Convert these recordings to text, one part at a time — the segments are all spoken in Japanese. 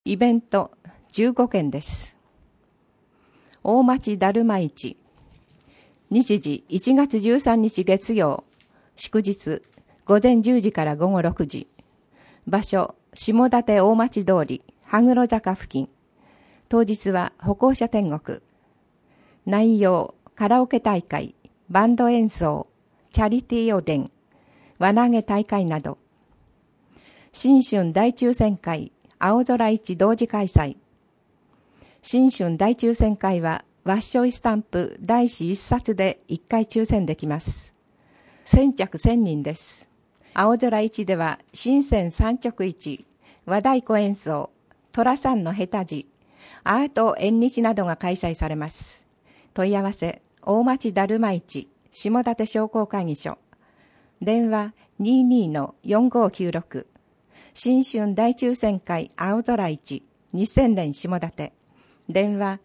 イベント15件です。大町だるま市。日時1月13日月曜、祝日、午前10時から午後6時。場所、下館大町通り、羽黒坂付近。当日は歩行者天国。内容、カラオケ大会、バンド演奏、チャリティーおでん、輪投げ大会など。新春大抽選会、青空市同時開催。新春大抽選会は、ワッショイスタンプ第1冊で1回抽選できます。先着1000人です。青空市では、新鮮三直市、和太鼓演奏、寅さんの下手地、アート縁日などが開催されます。問い合わせ、大町だるま市、下館商工会議所。電話 22-4596。新春大抽選会青空市、2000年下館。電話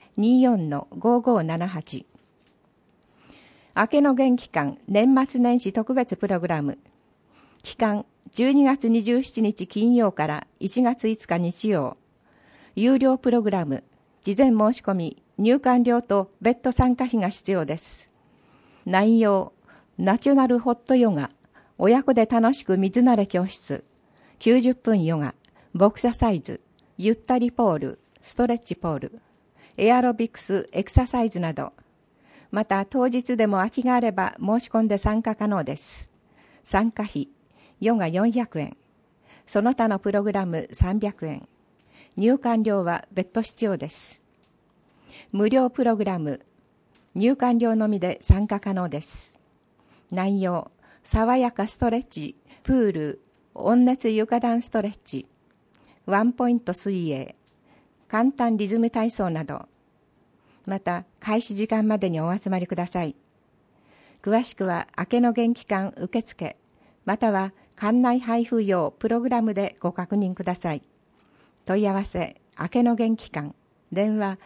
24-5578。明けの元気館年末年始特別プログラム。期間12月27日金曜から1月5日日曜。有料プログラム。事前申し込み、入館料と別途参加費が必要です。内容、ナチュラルホットヨガ、親子で楽しく水慣れ教室、90分ヨガ、ボクササイズ、ゆったりポール、ストレッチポール、エアロビクスエクササイズなど、また当日でも空きがあれば申し込んで参加可能です。参加費、ヨガ400円、その他のプログラム300円、入館料は別途必要です。無料プログラム、入館料のみで参加可能です。内容、爽やかストレッチ、プール、温熱床暖ストレッチ、ワンポイント水泳、簡単リズム体操など、また開始時間までにお集まりください。詳しくは明けの元気館受付、または館内配布用プログラムでご確認ください。問い合わせ、明けの元気館、電話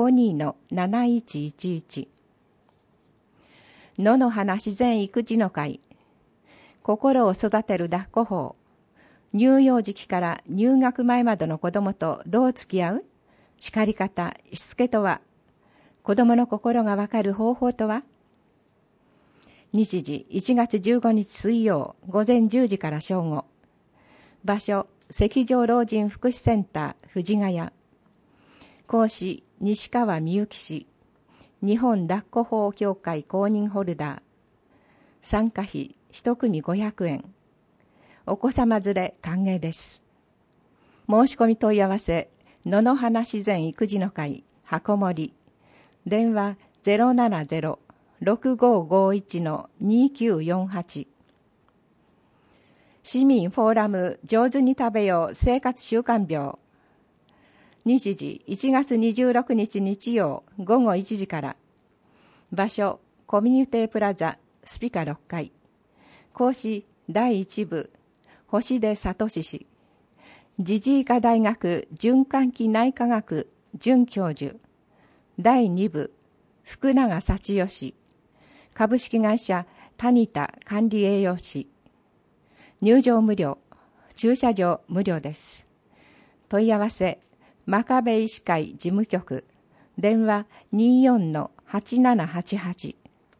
52-7111。野の花自然育児の会、心を育てる抱っこ法、乳幼児期から入学前までの子どもとどう付き合う？叱り方、しつけとは？子どもの心がわかる方法とは？日時1月15日水曜午前10時から正午。場所、赤城老人福祉センター藤ヶ谷。講師、西川みゆき氏。日本抱っこ法協会公認ホルダー。参加費1組500円。お子様連れ歓迎です。申し込み問い合わせ、野の花自然育児の会箱森。電話 070-6551-2948。市民フォーラム上手に食べよう生活習慣病。日時1月26日日曜午後1時から。場所、コミュニティプラザスピカ6階。講師第1部星出聡氏。ジジイカ大学循環器内科学准教授。第2部福永幸義。株式会社タニタ管理栄養士。入場無料、駐車場無料です。問い合わせ、真壁医師会事務局、電話 24-8788。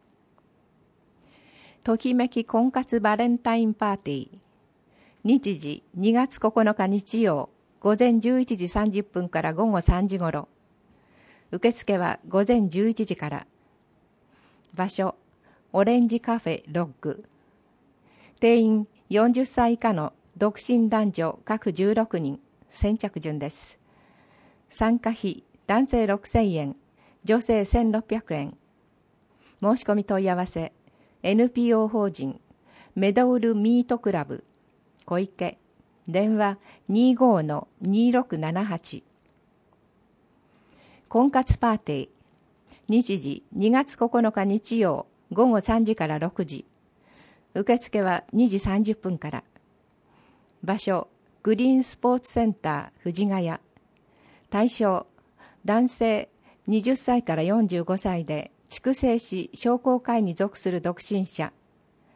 ときめき婚活バレンタインパーティー。日時2月9日日曜、午前11時30分から午後3時ごろ。受付は午前11時から。場所、オレンジカフェロッグ。定員40歳以下の独身男女各16人、先着順です。参加費、男性6000円、女性1600円。申し込み問い合わせ、NPO 法人、メドウルミートクラブ、小池、電話 25-2678。婚活パーティー、日時2月9日日曜午後3時から6時。受付は2時30分から。場所、グリーンスポーツセンター藤ヶ谷。対象、男性20歳から45歳で筑西市商工会に属する独身者。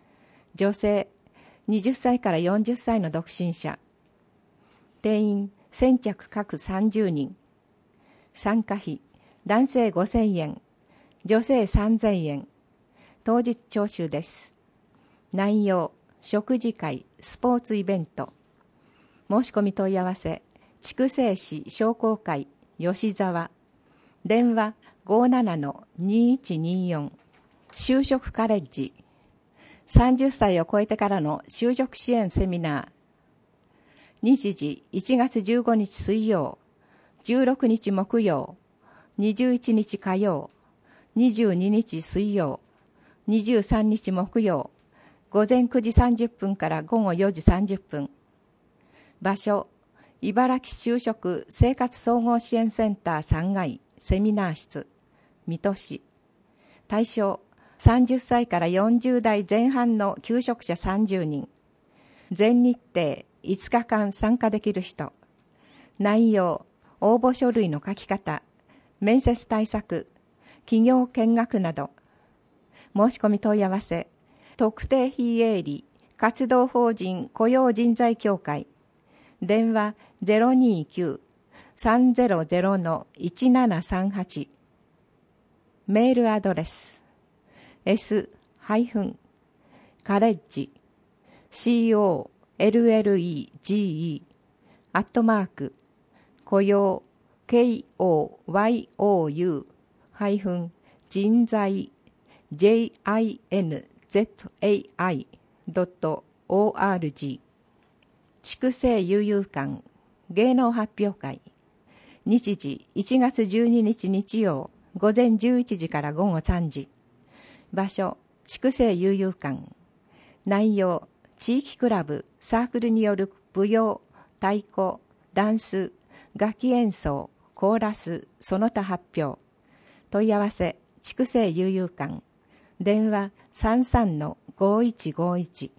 女性20歳から40歳の独身者。定員先着各30人。参加費、男性5000円、女性3000円。当日徴収です。内容、食事会、スポーツイベント。申し込み問い合わせ、筑西市商工会、吉沢。電話 57-2124。就職カレッジ。30歳を超えてからの就職支援セミナー。日時1月15日水曜、16日木曜、21日火曜、22日水曜、23日木曜、午前9時30分から午後4時30分。場所、茨城就職生活総合支援センター3階セミナー室、水戸市。対象、30歳から40代前半の求職者30人。全日程5日間参加できる人。内容、応募書類の書き方、面接対策、企業見学など。申し込み問い合わせ、特定非営利活動法人雇用人材協会。電話 029-300-1738。メールアドレス s-college college アットマーク雇用 koyou 人材 jinzai.org。 筑西悠々館芸能発表会。日時1月12日日曜午前11時から午後3時。場所、筑西悠々館。内容、地域クラブ、サークルによる舞踊、太鼓、ダンス、楽器演奏、コーラス、その他発表。問い合わせ、筑西悠々館。電話 33-5151。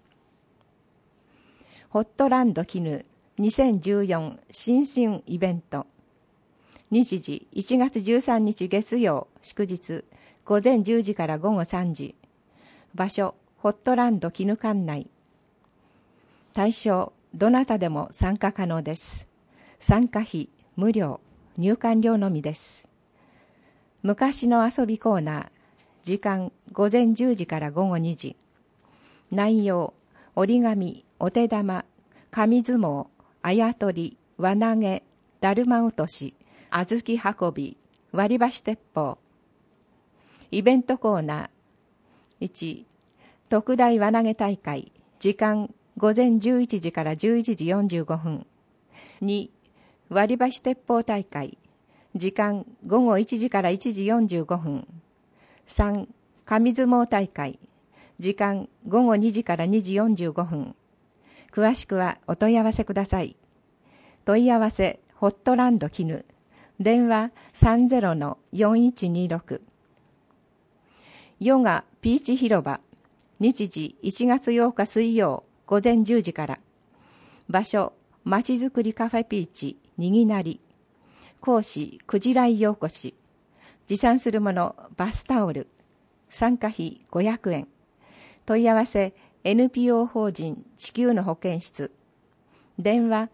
ホットランド絹2014新春イベント。日時1月13日月曜祝日午前10時から午後3時。場所、ホットランド絹館内。対象、どなたでも参加可能です。参加費無料、入館料のみです。昔の遊びコーナー。時間午前10時から午後2時。内容、折り紙、お手玉、紙相撲、あやとり、輪投げ、だるま落とし、小豆運び、割り箸鉄砲。イベントコーナー。1、特大輪投げ大会。時間午前11時から11時45分。2、割り箸鉄砲大会。時間午後1時から1時45分。3、紙相撲大会。時間午後2時から2時45分。詳しくはお問い合わせください。問い合わせ、ホットランド絹。電話 30-4126。ヨガピーチ広場。日時1月8日水曜午前10時から。場所、まちづくりカフェピーチにぎなり。講師、くじらいようこし。持参するもの、バスタオル。参加費500円。問い合わせ、NPO 法人地球の保健室。電話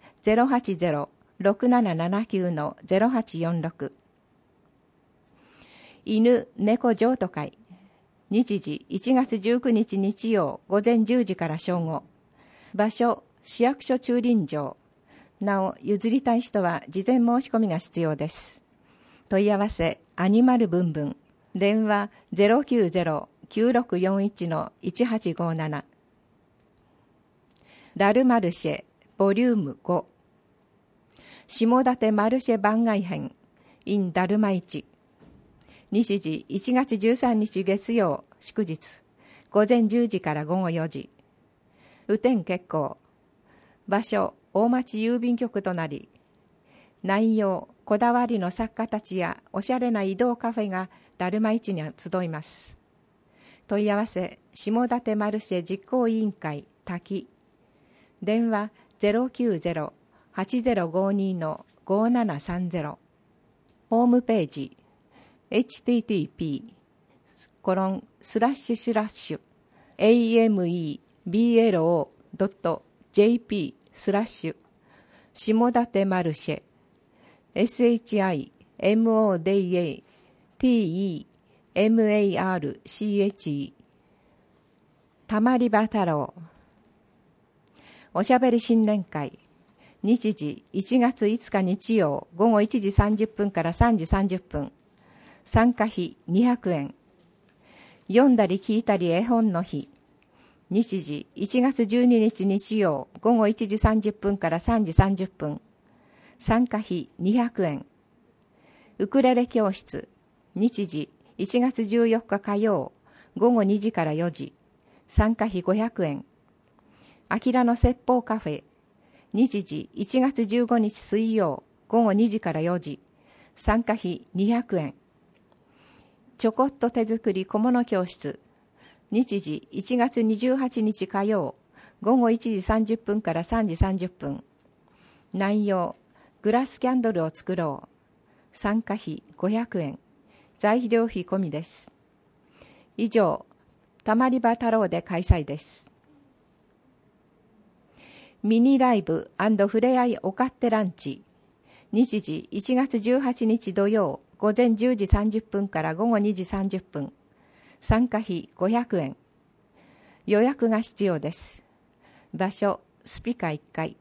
080-6779-0846。犬猫譲渡会。日時1月19日日曜午前10時から正午。場所、市役所駐輪場。なお、譲りたい人は事前申し込みが必要です。問い合わせ、アニマルブンブン。電話 090-9641-1857。ダルマルシェボリューム5。下館マルシェ番外編 in ダルマ市。日時1月13日月曜祝日午前10時から午後4時。雨天決行。場所、大町郵便局となり。内容、こだわりの作家たちやおしゃれな移動カフェがだるま市に集います。問い合わせ、下館マルシェ実行委員会滝。電話 090-8052-5730。ホームページ http://ameblo.jp/ 下館マルシェ SHIMODATEMARCHE たまり場太郎。おしゃべり新年会。日時1月5日日曜午後1時30分から3時30分。参加費200円。読んだり聞いたり絵本の日。日時1月12日日曜午後1時30分から3時30分。参加費200円。ウクレレ教室。日時1月14日火曜午後2時から4時。参加費500円。あきらの説法カフェ。日時1月15日水曜午後2時から4時。参加費200円。ちょこっと手作り小物教室。日時1月28日火曜午後1時30分から3時30分。内容、グラスキャンドルを作ろう。参加費500円。材料費込みです。以上、たまり場太郎で開催です。ミニライブ&ふれあいおかってランチ。日時1月18日土曜午前10時30分から午後2時30分。参加費500円。予約が必要です。場所、スピカ1階。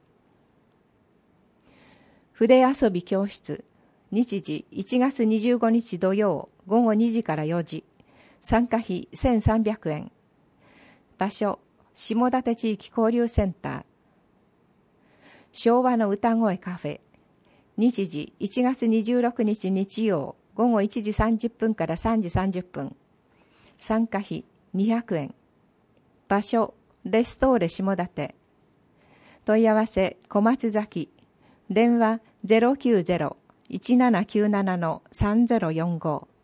筆遊び教室。日時1月25日土曜午後2時から4時。参加費1300円。場所、下館地域交流センター。昭和の歌声カフェ。日時1月26日日曜午後1時30分から3時30分。参加費200円。場所、レストーレ下館。問い合わせ、小松崎。電話 090-1797-3045。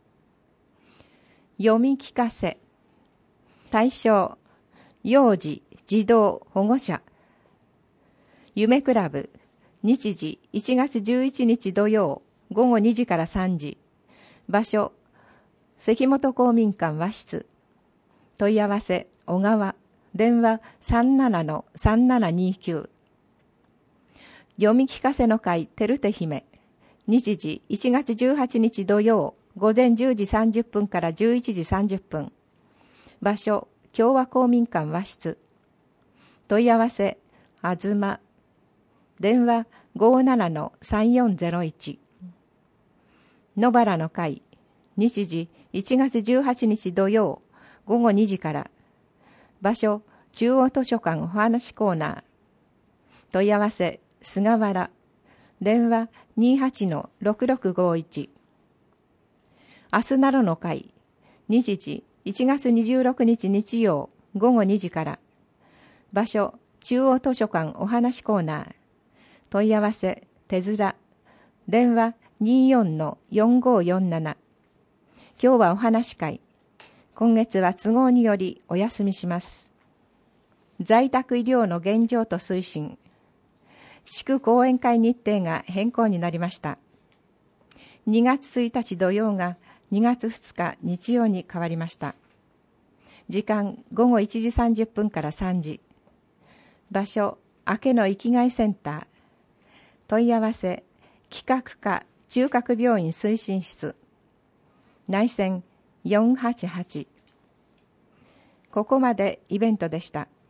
読み聞かせ。対象、幼児、児童、保護者。夢クラブ。日時1月11日土曜午後2時から3時。場所、関本公民館和室。問い合わせ、小川。電話 37-3729。読み聞かせの会てるて姫。日時1月18日土曜午前10時30分から11時30分。場所、共和公民館和室。問い合わせ、あずま。電話 57-3401。野原の会。日時1月18日土曜午後2時から。場所、中央図書館お話コーナー。問い合わせ、菅原。電話 28-6651。明日なろの会。日時1月26日日曜午後2時から。場所、中央図書館お話コーナー。問い合わせ、手面。電話 24-4547。今日はお話会。今月は都合によりお休みします。在宅医療の現状と推進。地区講演会日程が変更になりました。2月1日土曜が2月2日日曜に変わりました。時間午後1時30分から3時。場所、明けの生きがいセンター。問い合わせ、企画課中核病院推進室。内線488。ここまでイベントでした。